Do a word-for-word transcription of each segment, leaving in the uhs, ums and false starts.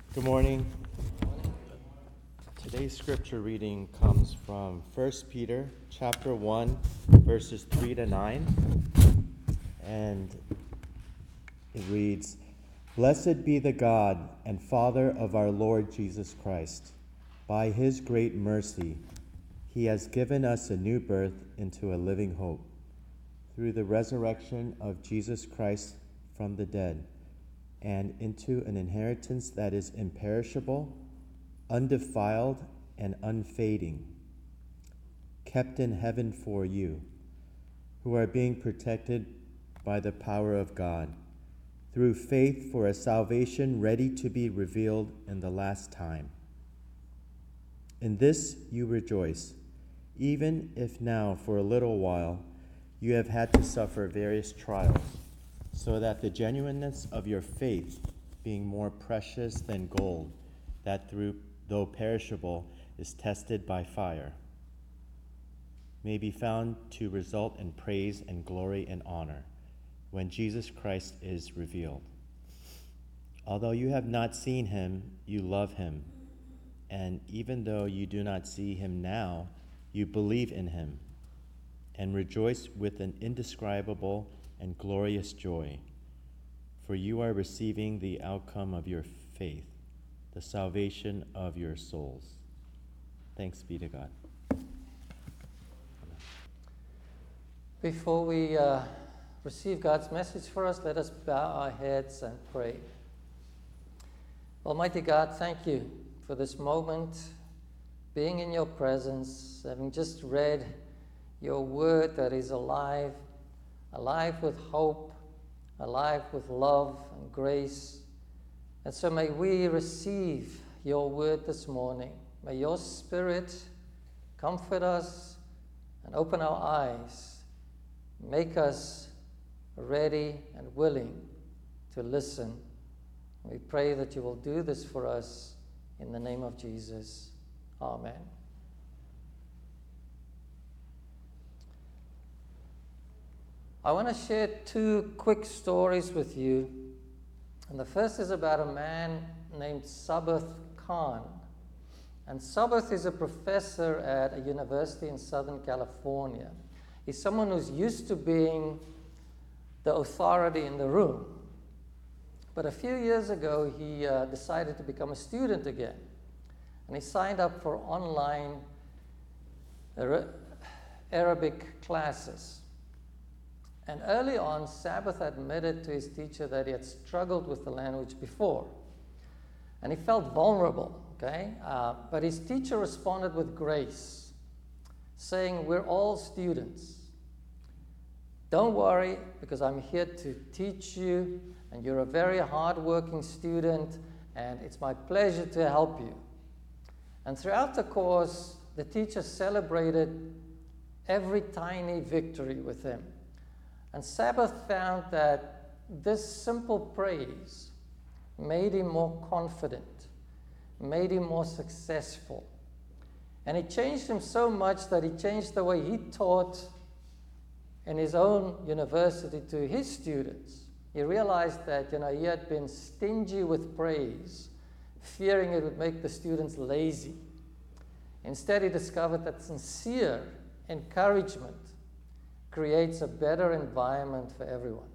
Good morning. Today's scripture reading comes from First Peter chapter one, verses three to nine. And it reads, "Blessed be the God and Father of our Lord Jesus Christ. By his great mercy, he has given us a new birth into a living hope, through the resurrection of Jesus Christ from the dead, and into an inheritance that is imperishable, undefiled, and unfading, kept in heaven for you, who are being protected by the power of God, through faith for a salvation ready to be revealed in the last time. In this you rejoice, even if now for a little while you have had to suffer various trials, so that the genuineness of your faith, being more precious than gold, that through though perishable is tested by fire, may be found to result in praise and glory and honor when Jesus Christ is revealed. Although you have not seen him, you love him, and even though you do not see him now, you believe in him and rejoice with an indescribable and glorious joy, for you are receiving the outcome of your faith, the salvation of your souls." Thanks be to God. Before we uh, receive God's message for us, let us bow our heads and pray. Almighty God, thank you for this moment, being in your presence, having just read your word that is alive, alive with hope, alive with love and grace. And so may we receive your word this morning. May your Spirit comfort us and open our eyes, make us ready and willing to listen. We pray that you will do this for us in the name of Jesus. Amen. I want to share two quick stories with you. And the first is about a man named Sabbath Khan. And Sabbath is a professor at a university in Southern California. He's someone who's used to being the authority in the room. But a few years ago, he uh, decided to become a student again. And he signed up for online Arabic classes. And early on, Sabbath admitted to his teacher that he had struggled with the language before. And he felt vulnerable, okay? Uh, but his teacher responded with grace, saying, "We're all students. Don't worry, because I'm here to teach you, and you're a very hardworking student, and it's my pleasure to help you." And throughout the course, the teacher celebrated every tiny victory with him. And Sabbath found that this simple praise made him more confident, made him more successful. And it changed him so much that he changed the way he taught in his own university to his students. He realized that, you know, he had been stingy with praise, fearing it would make the students lazy. Instead, he discovered that sincere encouragement creates a better environment for everyone.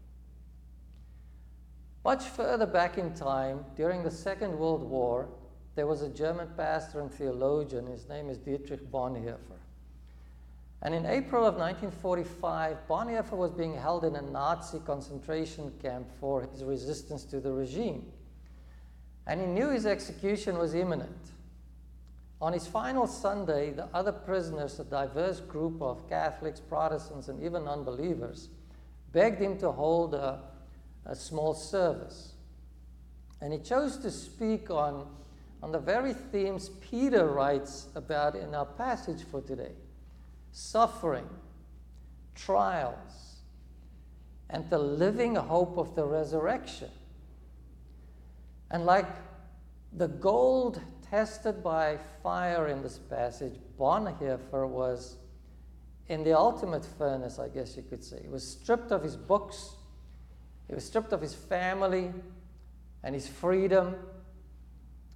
Much further back in time, during the Second World War, there was a German pastor and theologian. His name is Dietrich Bonhoeffer. And in April of nineteen forty-five, Bonhoeffer was being held in a Nazi concentration camp for his resistance to the regime. And he knew his execution was imminent. On his final Sunday, the other prisoners, a diverse group of Catholics, Protestants, and even unbelievers, begged him to hold a, a small service. And he chose to speak on, on the very themes Peter writes about in our passage for today: suffering, trials, and the living hope of the resurrection. And like the gold tested by fire in this passage, Bonhoeffer was in the ultimate furnace, I guess you could say. He was stripped of his books, he was stripped of his family and his freedom,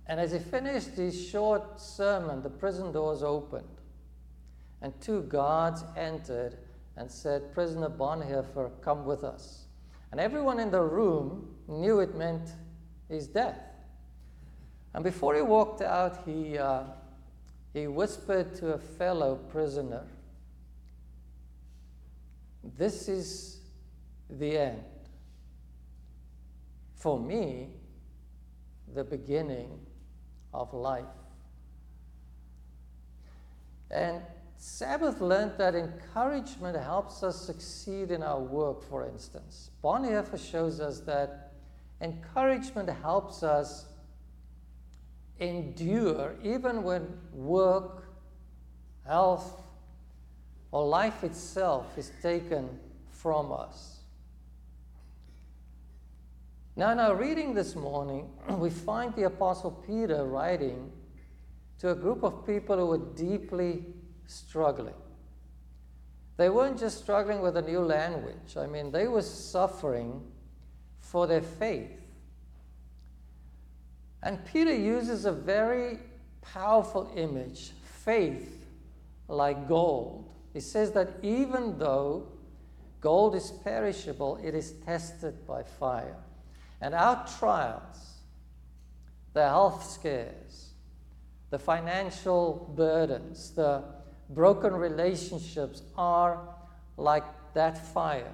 And as he finished his short sermon, the prison doors opened, and two guards entered and said, "Prisoner Bonhoeffer, come with us." And everyone in the room knew it meant his death. And before he walked out, he, uh, he whispered to a fellow prisoner, "This is the end. For me, the beginning of life." And Sabbath learned that encouragement helps us succeed in our work, for instance. Bonhoeffer shows us that encouragement helps us endure even when work, health, or life itself is taken from us. Now, in our reading this morning, we find the Apostle Peter writing to a group of people who were deeply struggling. They weren't just struggling with a new language. I mean, they were suffering for their faith. And Peter uses a very powerful image, faith like gold. He says that even though gold is perishable, it is tested by fire. And our trials, the health scares, the financial burdens, the broken relationships are like that fire.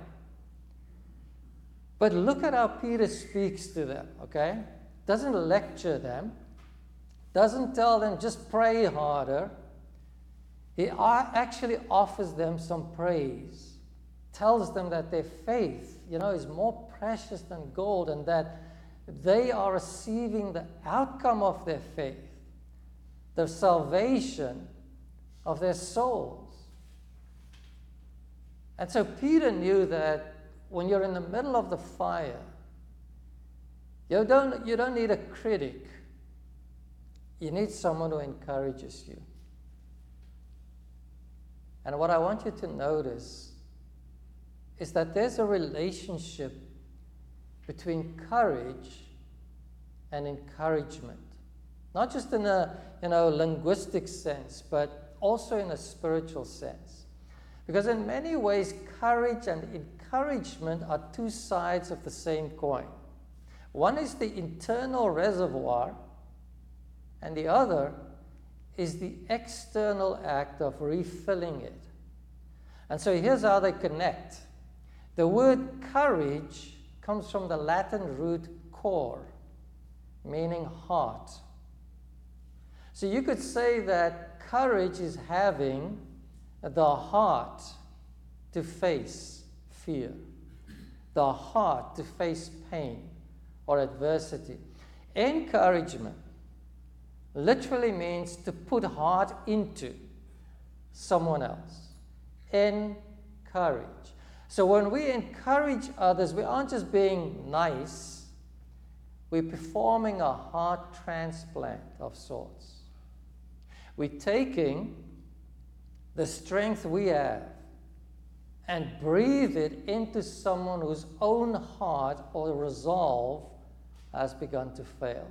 But look at how Peter speaks to them, okay? Doesn't lecture them, doesn't tell them just pray harder. He actually offers them some praise, tells them that their faith, you know, is more precious than gold, and that they are receiving the outcome of their faith, the salvation of their souls. And so Peter knew that when you're in the middle of the fire, you don't, you don't need a critic. You need someone who encourages you. And what I want you to notice is that there's a relationship between courage and encouragement. Not just in a you know, linguistic sense, but also in a spiritual sense. Because in many ways, courage and encouragement are two sides of the same coin. One is the internal reservoir, and the other is the external act of refilling it. And so here's how they connect. The word courage comes from the Latin root cor, meaning heart. So you could say that courage is having the heart to face fear, the heart to face pain or adversity. Encouragement literally means to put heart into someone else. Encourage. So when we encourage others, we aren't just being nice, we're performing a heart transplant of sorts. We're taking the strength we have and breathe it into someone whose own heart or resolve has begun to fail.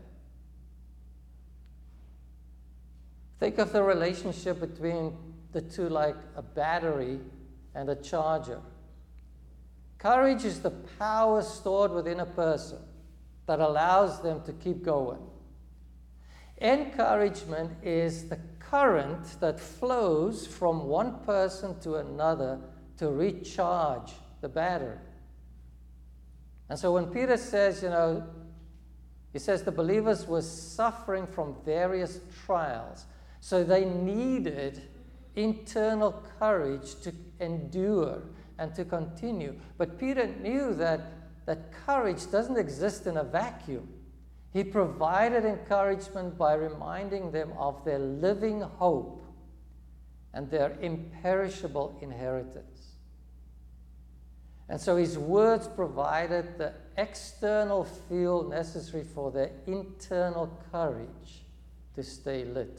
Think of the relationship between the two like a battery and a charger. Courage is the power stored within a person that allows them to keep going. Encouragement is the current that flows from one person to another to recharge the battery. And so when Peter says, you know, he says the believers were suffering from various trials, so they needed internal courage to endure and to continue. But Peter knew that, that courage doesn't exist in a vacuum. He provided encouragement by reminding them of their living hope and their imperishable inheritance. And so his words provided the external fuel necessary for their internal courage to stay lit.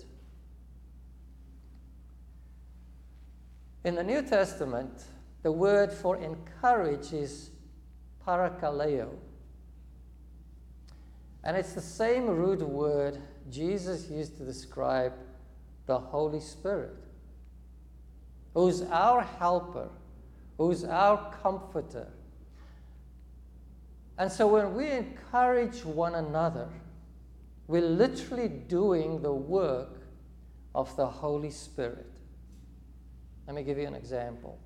In the New Testament, the word for encourage is parakaleo. And it's the same root word Jesus used to describe the Holy Spirit, who's our helper, who's our comforter. And so when we encourage one another, we're literally doing the work of the Holy Spirit. Let me give you an example.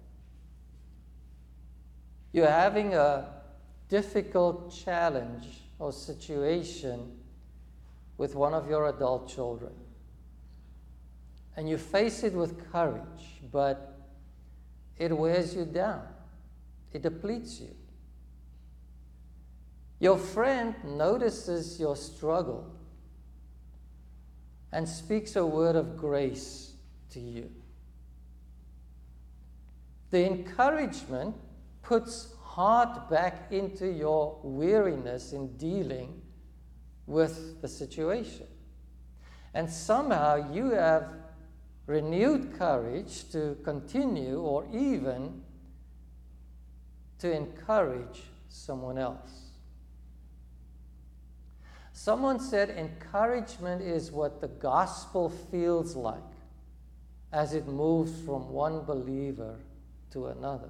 You're having a difficult challenge or situation with one of your adult children. And you face it with courage, but it wears you down. It depletes you. Your friend notices your struggle and speaks a word of grace to you. The encouragement puts heart back into your weariness in dealing with the situation. And somehow you have renewed courage to continue or even to encourage someone else. Someone said encouragement is what the gospel feels like as it moves from one believer to another.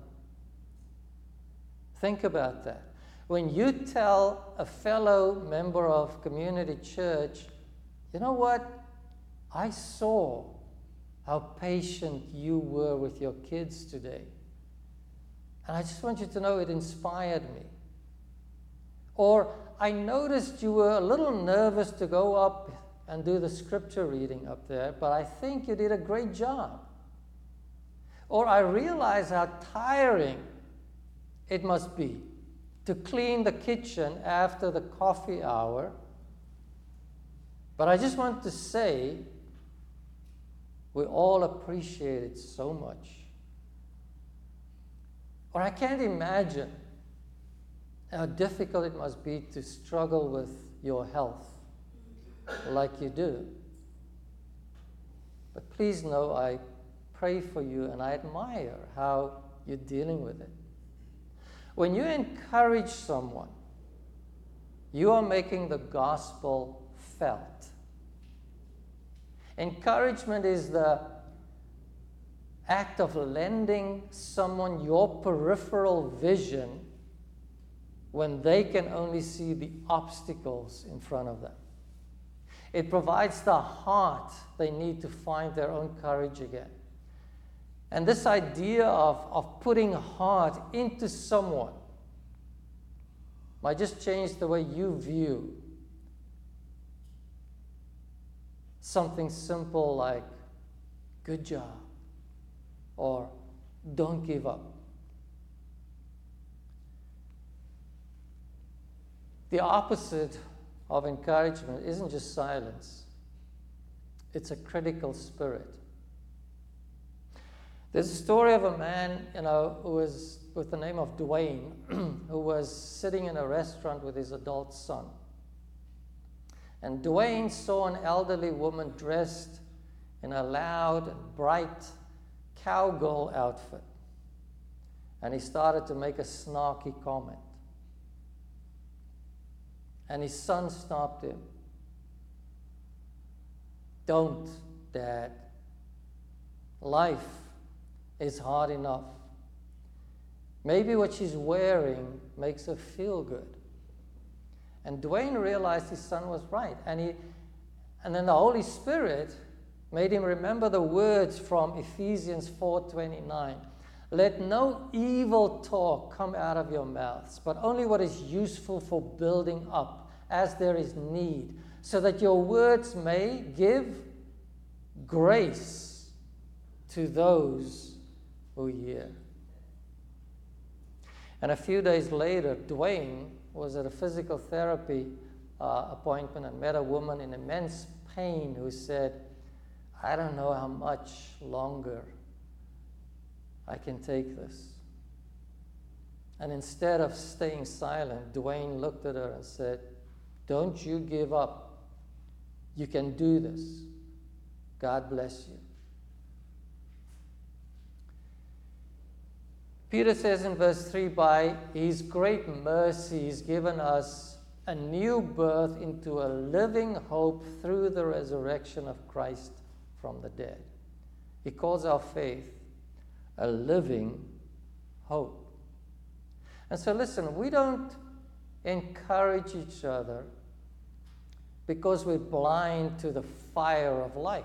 Think about that. When you tell a fellow member of community church, you know what? I saw how patient you were with your kids today. And I just want you to know it inspired me. Or I noticed you were a little nervous to go up and do the scripture reading up there, but I think you did a great job. Or I realize how tiring it must be to clean the kitchen after the coffee hour. But I just want to say, we all appreciate it so much. Or I can't imagine how difficult it must be to struggle with your health like you do. But please know I pray for you and I admire how you're dealing with it. When you encourage someone, you are making the gospel felt. Encouragement is the act of lending someone your peripheral vision when they can only see the obstacles in front of them. It provides the heart they need to find their own courage again. And this idea of, of putting heart into someone might just change the way you view something simple like, good job, or don't give up. The opposite of encouragement isn't just silence. It's a critical spirit. There's a story of a man, you know, who was with the name of Dwayne, who was sitting in a restaurant with his adult son. And Dwayne saw an elderly woman dressed in a loud and bright cowgirl outfit. And he started to make a snarky comment. And his son stopped him. Don't, Dad. Life is hard enough. Maybe what she's wearing makes her feel good. And Dwayne realized his son was right. And, he, and then the Holy Spirit made him remember the words from Ephesians four twenty-nine. Let no evil talk come out of your mouths, but only what is useful for building up as there is need, so that your words may give grace to those who hear. And a few days later, Dwayne was at a physical therapy uh, appointment and met a woman in immense pain who said, I don't know how much longer I can take this. And instead of staying silent, Dwayne looked at her and said, don't you give up. You can do this. God bless you. Peter says in verse three, by his great mercy, he's given us a new birth into a living hope through the resurrection of Christ from the dead. He calls our faith a living hope. And so listen, we don't encourage each other because we're blind to the fire of life.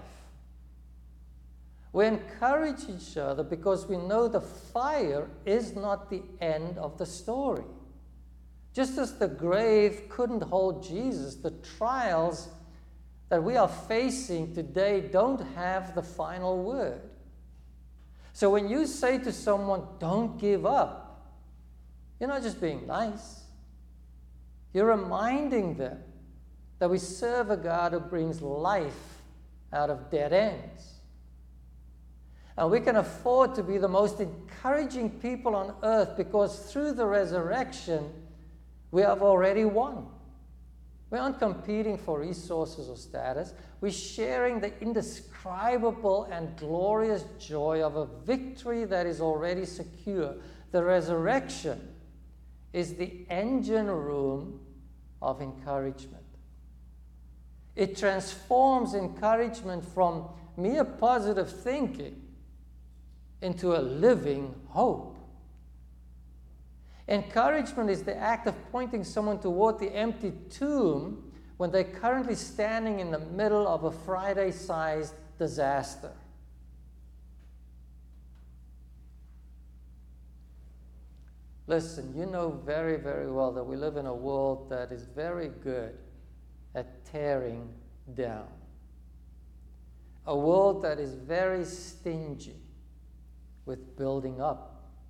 We encourage each other because we know the fire is not the end of the story. Just as the grave couldn't hold Jesus, the trials that we are facing today don't have the final word. So when you say to someone, don't give up, you're not just being nice. You're reminding them that we serve a God who brings life out of dead ends. And we can afford to be the most encouraging people on earth because through the resurrection, we have already won. We aren't competing for resources or status. We're sharing the indescribable and glorious joy of a victory that is already secure. The resurrection is the engine room of encouragement. It transforms encouragement from mere positive thinking into a living hope. Encouragement is the act of pointing someone toward the empty tomb when they're currently standing in the middle of a Friday-sized disaster. Listen, you know very, very well that we live in a world that is very good at tearing down. A world that is very stingy with building up.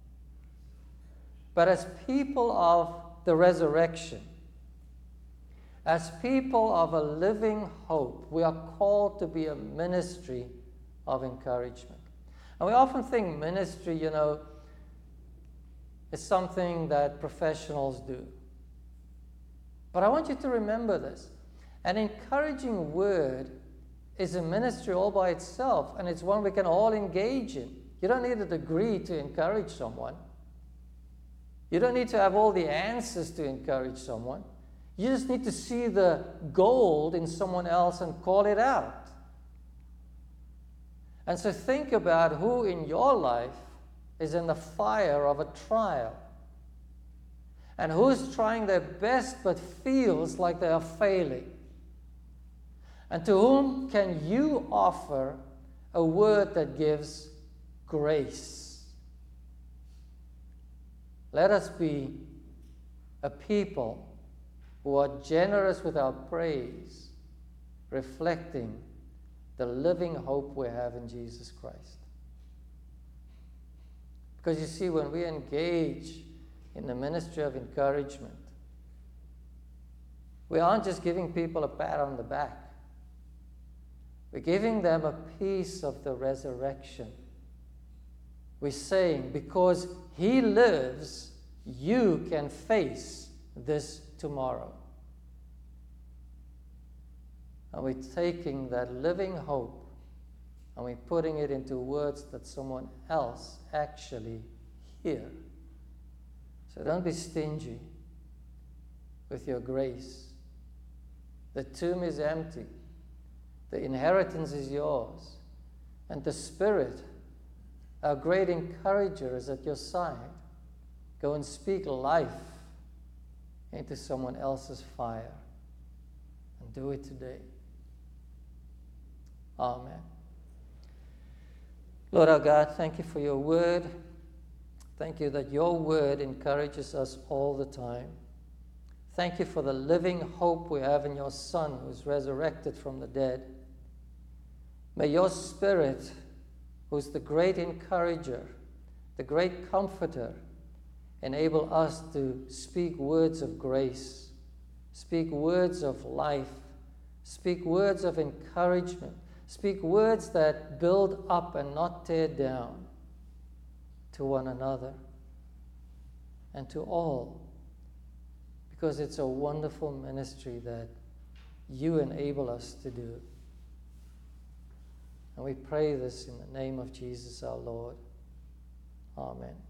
But as people of the resurrection, as people of a living hope, we are called to be a ministry of encouragement. And we often think ministry, you know, is something that professionals do. But I want you to remember this. An encouraging word is a ministry all by itself, and it's one we can all engage in. You don't need a degree to encourage someone. You don't need to have all the answers to encourage someone. You just need to see the gold in someone else and call it out. And so think about who in your life is in the fire of a trial. And who's trying their best but feels like they are failing. And to whom can you offer a word that gives grace? Let us be a people who are generous with our praise, reflecting the living hope we have in Jesus Christ. Because you see, when we engage in the ministry of encouragement, we aren't just giving people a pat on the back. We're giving them a piece of the resurrection. We're saying, because He lives, you can face this tomorrow. And we're taking that living hope and we're putting it into words that someone else actually hears. So don't be stingy with your grace. The tomb is empty. The inheritance is yours. And the Spirit, our great encourager, is at your side. Go and speak life into someone else's fire. And do it today. Amen. Lord our God, thank you for your word. Thank you that your word encourages us all the time. Thank you for the living hope we have in your Son who is resurrected from the dead. May your Spirit, who's the great encourager, the great comforter, enable us to speak words of grace, speak words of life, speak words of encouragement, speak words that build up and not tear down to one another and to all, because it's a wonderful ministry that you enable us to do. And we pray this in the name of Jesus our Lord. Amen.